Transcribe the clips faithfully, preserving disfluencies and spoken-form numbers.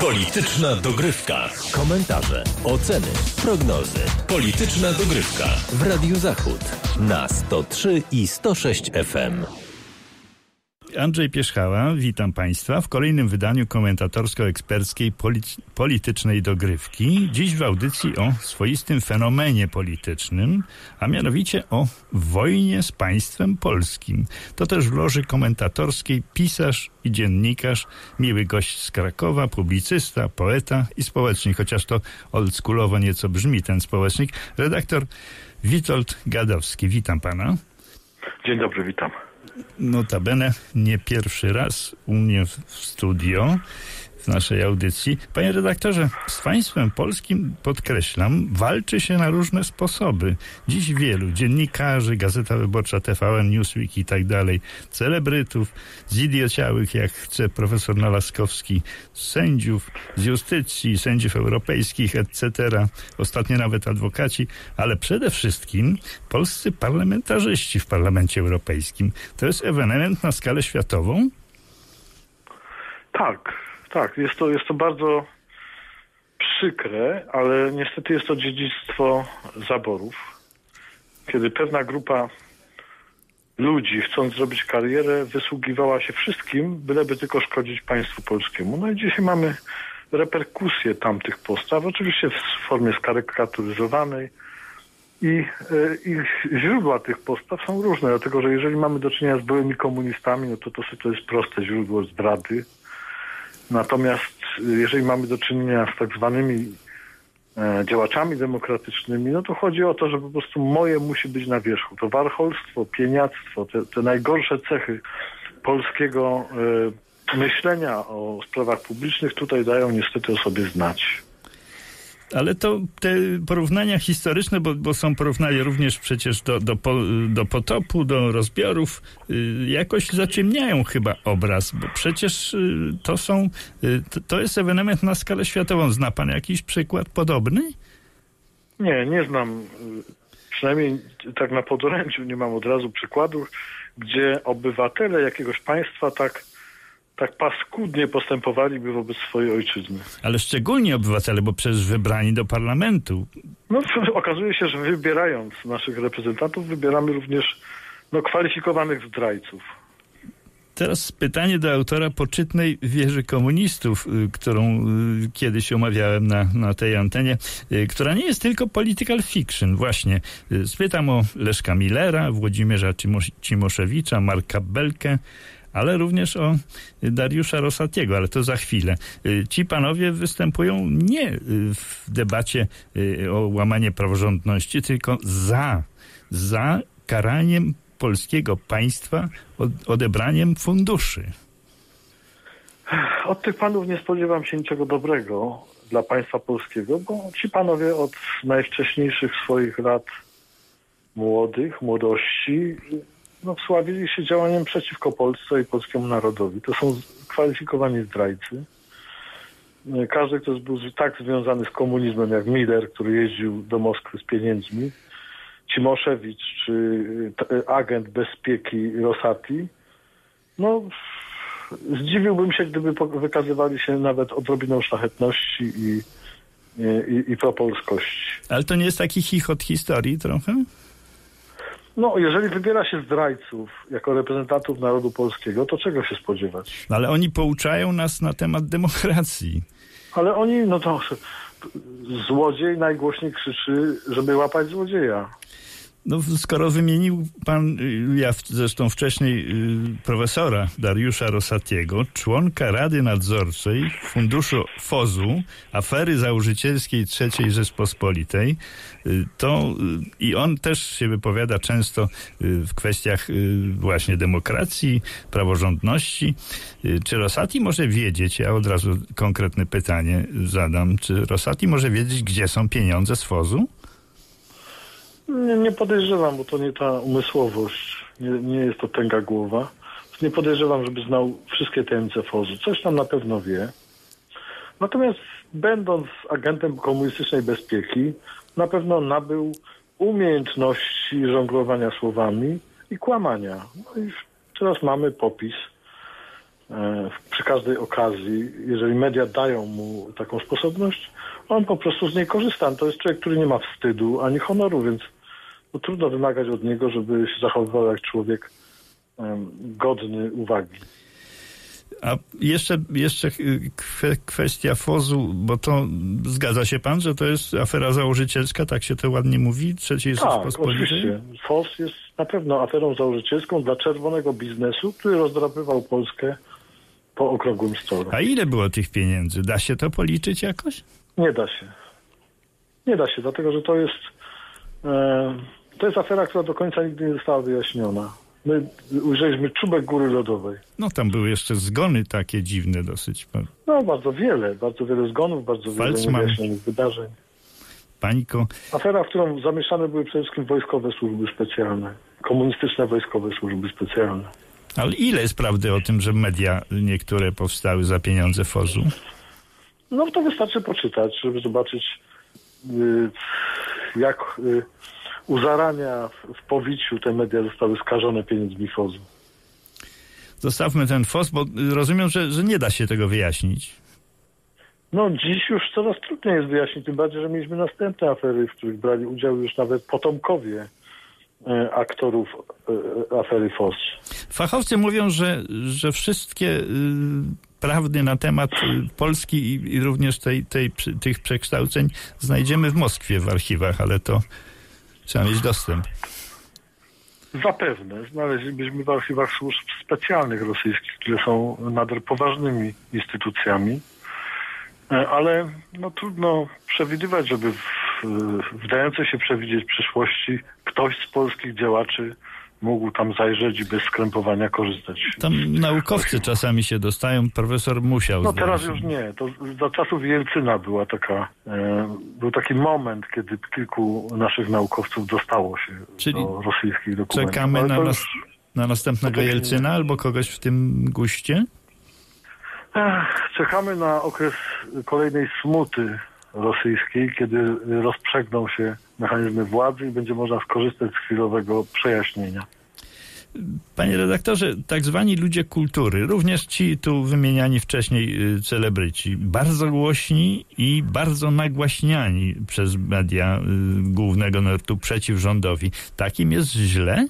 Polityczna dogrywka. Komentarze, oceny, prognozy. Polityczna dogrywka w Radiu Zachód na sto trzy i sto sześć F M. Andrzej Pierzchała, witam Państwa w kolejnym wydaniu komentatorsko-eksperckiej poli- politycznej dogrywki. Dziś w audycji o swoistym fenomenie politycznym, a mianowicie o wojnie z państwem polskim. To też w loży komentatorskiej pisarz i dziennikarz, miły gość z Krakowa, publicysta, poeta i społecznik, chociaż to oldschoolowo nieco brzmi ten społecznik, redaktor Witold Gadowski. Witam Pana. Dzień dobry, witam. Notabene nie pierwszy raz u mnie w studio, w naszej audycji. Panie redaktorze, z państwem polskim, podkreślam, walczy się na różne sposoby. Dziś wielu dziennikarzy, Gazeta Wyborcza, T V N, Newsweek i tak dalej, celebrytów, zidiociałych, jak chce profesor Nalaskowski, sędziów z justycji, sędziów europejskich, et cetera. Ostatnio nawet adwokaci, ale przede wszystkim polscy parlamentarzyści w Parlamencie Europejskim. To jest ewenement na skalę światową? Tak. Tak, jest to, jest to bardzo przykre, ale niestety jest to dziedzictwo zaborów. Kiedy pewna grupa ludzi, chcąc zrobić karierę, wysługiwała się wszystkim, byleby tylko szkodzić państwu polskiemu. No i dzisiaj mamy reperkusje tamtych postaw, oczywiście w formie skarykaturyzowanej i, i źródła tych postaw są różne, dlatego że jeżeli mamy do czynienia z byłymi komunistami, no to to, to jest proste źródło zdrady. Natomiast jeżeli mamy do czynienia z tak zwanymi e, działaczami demokratycznymi, no to chodzi o to, że po prostu moje musi być na wierzchu. To warcholstwo, pieniactwo, te, te najgorsze cechy polskiego e, myślenia o sprawach publicznych tutaj dają niestety o sobie znać. Ale to te porównania historyczne, bo, bo są porównania również przecież do, do, do potopu, do rozbiorów, y, jakoś zaciemniają chyba obraz, bo przecież y, to są, y, to, to jest ewenement na skalę światową. Zna pan jakiś przykład podobny? Nie, nie znam. Przynajmniej tak na podorędziu nie mam od razu przykładów, gdzie obywatele jakiegoś państwa tak tak paskudnie postępowaliby wobec swojej ojczyzny. Ale szczególnie obywatele, bo przecież wybrani do parlamentu. No okazuje się, że wybierając naszych reprezentantów, wybieramy również no, kwalifikowanych zdrajców. Teraz pytanie do autora Poczytnej Wieży Komunistów, którą kiedyś omawiałem na, na tej antenie, która nie jest tylko political fiction. Właśnie spytam o Leszka Millera, Włodzimierza Cimoszewicza, Marka Belkę, ale również o Dariusza Rosatiego, ale to za chwilę. Ci panowie występują nie w debacie o łamanie praworządności, tylko za, za karaniem polskiego państwa, odebraniem funduszy. Od tych panów nie spodziewam się niczego dobrego dla państwa polskiego, bo ci panowie od najwcześniejszych swoich lat młodych, młodości no, wsławili się działaniem przeciwko Polsce i polskiemu narodowi. To są kwalifikowani zdrajcy. Każdy, kto był tak związany z komunizmem jak Miller, który jeździł do Moskwy z pieniędzmi, Cimoszewicz czy agent bezpieki Rosati, no zdziwiłbym się, gdyby wykazywali się nawet odrobiną szlachetności i, i, i propolskości. Ale to nie jest taki chichot historii trochę? No, jeżeli wybiera się zdrajców jako reprezentantów narodu polskiego, to czego się spodziewać? Ale oni pouczają nas na temat demokracji. Ale oni, no to złodziej najgłośniej krzyczy, żeby łapać złodzieja. No, skoro wymienił pan, ja zresztą wcześniej, profesora Dariusza Rosatiego, członka Rady Nadzorczej Funduszu F O Z-u, afery założycielskiej trzeciej Rzeczpospolitej, to i on też się wypowiada często w kwestiach właśnie demokracji, praworządności. Czy Rosati może wiedzieć, ja od razu konkretne pytanie zadam, czy Rosati może wiedzieć, gdzie są pieniądze z F O Z-u? Nie, nie podejrzewam, bo to nie ta umysłowość, nie, nie jest to tęga głowa. Nie podejrzewam, żeby znał wszystkie tajemnice F O Z-u. Coś tam na pewno wie. Natomiast będąc agentem komunistycznej bezpieki, na pewno nabył umiejętności żonglowania słowami i kłamania. No i teraz mamy popis przy każdej okazji, jeżeli media dają mu taką sposobność, on po prostu z niej korzysta. To jest człowiek, który nie ma wstydu ani honoru, więc no, trudno wymagać od niego, żeby się zachowywał jak człowiek um, godny uwagi. A jeszcze, jeszcze kwestia F O Z-u, bo to zgadza się pan, że to jest afera założycielska, tak się to ładnie mówi, trzeciej Tak, Rzeczypospolitej? oczywiście. F O Z jest na pewno aferą założycielską dla czerwonego biznesu, który rozdrapywał Polskę po okrągłym stole. A ile było tych pieniędzy? Da się to policzyć jakoś? Nie da się. Nie da się, dlatego że to jest e, to jest afera, która do końca nigdy nie została wyjaśniona. My ujrzeliśmy czubek góry lodowej. No tam były jeszcze zgony takie dziwne dosyć. No bardzo wiele, bardzo wiele zgonów, bardzo Falcman. wiele niewyjaśnionych wydarzeń. Pańko. Afera, w którą zamieszane były przede wszystkim wojskowe służby specjalne. Komunistyczne wojskowe służby specjalne. Ale ile jest prawdy o tym, że media niektóre powstały za pieniądze F O Z-u? No to wystarczy poczytać, żeby zobaczyć y, jak y, u zarania w powiciu te media zostały skażone pieniędzmi F O Z-u. Zostawmy ten F O Z, bo rozumiem, że, że nie da się tego wyjaśnić. No dziś już coraz trudniej jest wyjaśnić, tym bardziej, że mieliśmy następne afery, w których brali udział już nawet potomkowie e, aktorów e, afery F O Z. Fachowcy mówią, że, że wszystkie y, prawdy na temat y, Polski i, i również tej, tej, tych przekształceń znajdziemy w Moskwie w archiwach, ale to trzeba mieć dostęp. Zapewne. Znaleźlibyśmy w archiwach służb specjalnych rosyjskich, które są nader poważnymi instytucjami, ale no, trudno przewidywać, żeby w, w dającej się przewidzieć przyszłości ktoś z polskich działaczy mógł tam zajrzeć i bez skrępowania korzystać. Tam naukowcy czasami się dostają, profesor Musiał. No teraz już nie. To za czasów Jelcyna była taka, e, był taki moment, kiedy kilku naszych naukowców dostało się Czyli do rosyjskich dokumentów. Czekamy na, już, nas, na następnego to Jelcyna nie. albo kogoś w tym guście? Ech, czekamy na okres kolejnej smuty rosyjskiej, kiedy rozprzegną się mechanizmy władzy i będzie można skorzystać z chwilowego przejaśnienia. Panie redaktorze, tak zwani ludzie kultury, również ci tu wymieniani wcześniej y, celebryci, bardzo głośni i bardzo nagłaśniani przez media y, głównego nurtu przeciw rządowi. Takim jest źle?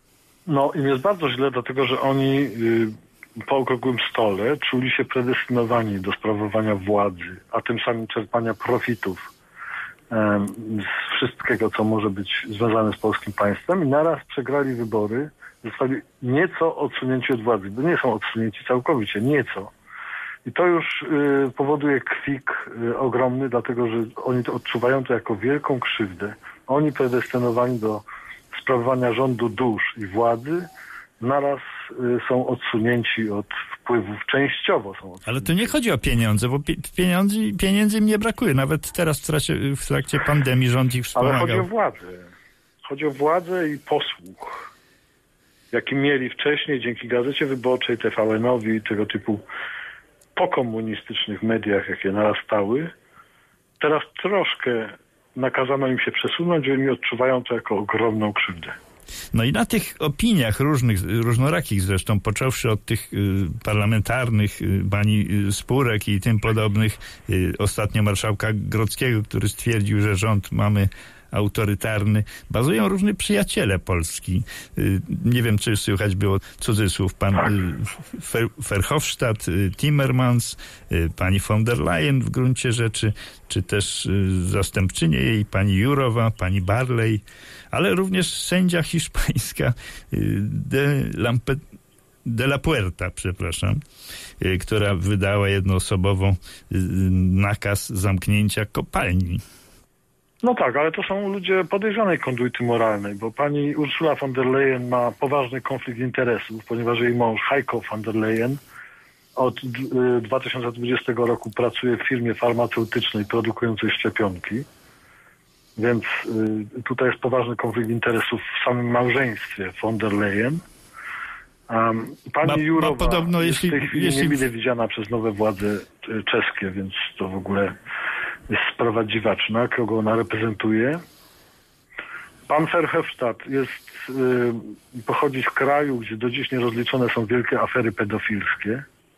No im jest bardzo źle, dlatego że oni y, po okrągłym stole czuli się predestynowani do sprawowania władzy, a tym samym czerpania profitów y, z wszystkiego, co może być związane z polskim państwem i naraz przegrali wybory, zostali nieco odsunięci od władzy, bo nie są odsunięci całkowicie, nieco. I to już y, powoduje kwik y, ogromny, dlatego że oni to odczuwają to jako wielką krzywdę. Oni predestynowani do sprawowania rządu dusz i władzy, naraz y, są odsunięci od wpływów, częściowo są odsunięci. Ale tu nie chodzi o pieniądze, bo pieniędzy, pieniędzy im nie brakuje. Nawet teraz w trakcie, w trakcie pandemii rząd ich wspomagał. Ale chodzi o władzę. Chodzi o władzę i posłuch, jaki mieli wcześniej dzięki Gazecie Wyborczej, T V N-owi i tego typu pokomunistycznych mediach, jakie narastały. Teraz troszkę nakazano im się przesunąć, że oni odczuwają to jako ogromną krzywdę. No i na tych opiniach różnych, różnorakich zresztą, począwszy od tych y, parlamentarnych, y, pani y, Spurek i tym podobnych, y, ostatnio marszałka Grodzkiego, który stwierdził, że rząd mamy autorytarny, bazują różni przyjaciele Polski. Y, nie wiem, czy słychać było cudzysłów, pan y, Fer, Verhofstadt, y, Timmermans, y, pani von der Leyen w gruncie rzeczy, czy też y, zastępczynie jej, pani Jurowa, pani Barley, ale również sędzia hiszpańska de, Lampe, de la Puerta, przepraszam, która wydała jednoosobową nakaz zamknięcia kopalni. No tak, ale to są ludzie podejrzanej konduity moralnej, bo pani Ursula von der Leyen ma poważny konflikt interesów, ponieważ jej mąż Heiko von der Leyen od dwa tysiące dwudziestego roku pracuje w firmie farmaceutycznej produkującej szczepionki. Więc y, tutaj jest poważny konflikt interesów w samym małżeństwie von der Leyen. Um, pani ma, Jurowa ma podobno, jest jeśli, w tej chwili jeśli... niemile widziana przez nowe władze czeskie, więc to w ogóle jest sprawa dziwaczna, kogo ona reprezentuje. Pan Verhofstadt jest, y, pochodzi z kraju, gdzie do dziś nierozliczone są wielkie afery pedofilskie.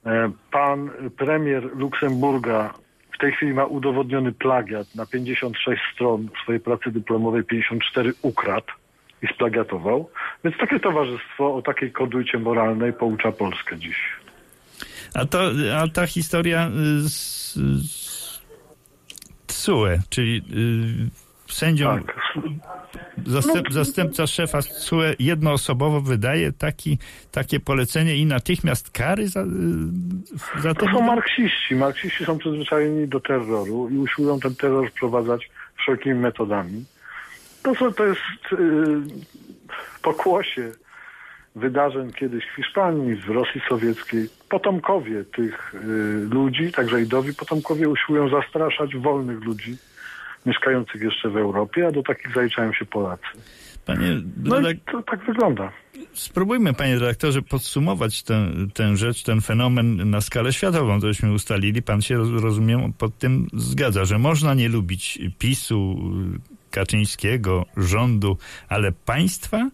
Pan premier Luksemburga w tej chwili ma udowodniony plagiat. Na pięćdziesiąt sześć stron swojej pracy dyplomowej pięćdziesiąt cztery ukradł i splagiatował. Więc takie towarzystwo o takiej konduicie moralnej poucza Polskę dziś. A, to, a ta historia z, z T S U E, czyli y, sędzią, Tak. zastęp, zastępca szefa z T S U E jednoosobowo wydaje taki, takie polecenie i natychmiast kary za, za To są marksiści. Marksiści są przyzwyczajeni do terroru i usiłują ten terror wprowadzać wszelkimi metodami. To, są, to jest yy, pokłosie wydarzeń kiedyś w Hiszpanii, w Rosji Sowieckiej. Potomkowie tych y, ludzi, także idowi potomkowie, usiłują zastraszać wolnych ludzi mieszkających jeszcze w Europie, a do takich zaliczają się Polacy. Panie No redak- i to tak wygląda. Spróbujmy, panie redaktorze, podsumować tę, tę rzecz, ten fenomen na skalę światową, to żeśmy ustalili. Pan się, rozumiem, pod tym zgadza, że można nie lubić PiS-u, Kaczyńskiego, rządu, ale państwa?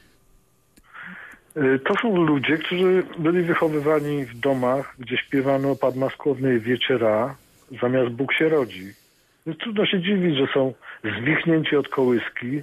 To są ludzie, którzy byli wychowywani w domach, gdzie śpiewano Padmaskłownej Wieczera, zamiast Bóg się rodzi. Więc trudno się dziwić, że są zwichnięci od kołyski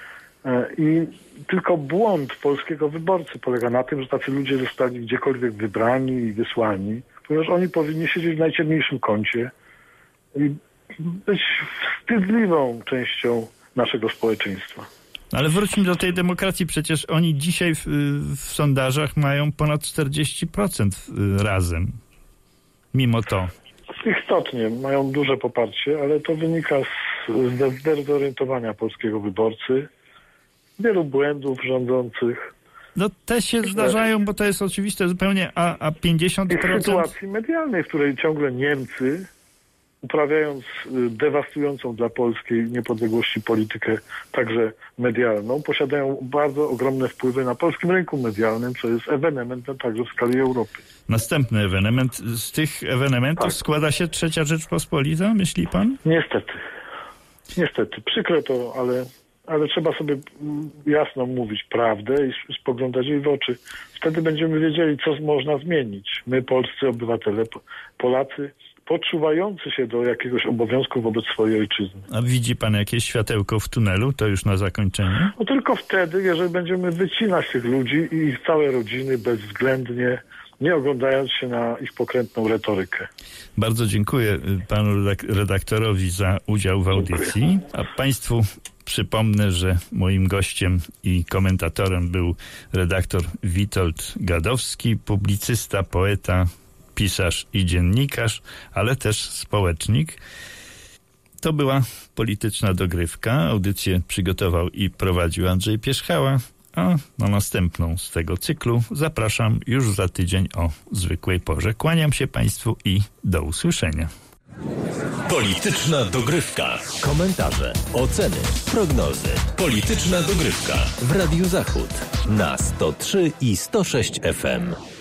i tylko błąd polskiego wyborcy polega na tym, że tacy ludzie zostali gdziekolwiek wybrani i wysłani, ponieważ oni powinni siedzieć w najciemniejszym kącie i być wstydliwą częścią naszego społeczeństwa. Ale wróćmy do tej demokracji. Przecież oni dzisiaj w, w sondażach mają ponad czterdzieści procent razem. Mimo to. Istotnie, mają duże poparcie, ale to wynika z, z zdezorientowania polskiego wyborcy, wielu błędów rządzących. No te się zdarzają, bo to jest oczywiste zupełnie, a, a pięćdziesiąt procent... I w sytuacji medialnej, w której ciągle Niemcy, uprawiając dewastującą dla polskiej niepodległości politykę, także medialną, posiadają bardzo ogromne wpływy na polskim rynku medialnym, co jest ewenementem także w skali Europy. Następny ewenement. Z tych ewenementów tak. składa się Trzecia Rzeczpospolita, myśli pan? Niestety. Niestety. Przykre to, ale, ale trzeba sobie jasno mówić prawdę i spoglądać jej w oczy. Wtedy będziemy wiedzieli, co można zmienić. My, polscy obywatele, Polacy, poczuwający się do jakiegoś obowiązku wobec swojej ojczyzny. A widzi pan jakieś światełko w tunelu? To już na zakończenie? No tylko wtedy, jeżeli będziemy wycinać tych ludzi i ich całe rodziny bezwzględnie, nie oglądając się na ich pokrętną retorykę. Bardzo dziękuję panu redaktorowi za udział w audycji. Dziękuję. A państwu przypomnę, że moim gościem i komentatorem był redaktor Witold Gadowski, publicysta, poeta, pisarz i dziennikarz, ale też społecznik. To była Polityczna Dogrywka. Audycję przygotował i prowadził Andrzej Pierzchała, a na następną z tego cyklu zapraszam już za tydzień o zwykłej porze. Kłaniam się państwu i do usłyszenia. Polityczna Dogrywka. Komentarze, oceny, prognozy. Polityczna Dogrywka w Radiu Zachód na sto trzy i sto sześć F M.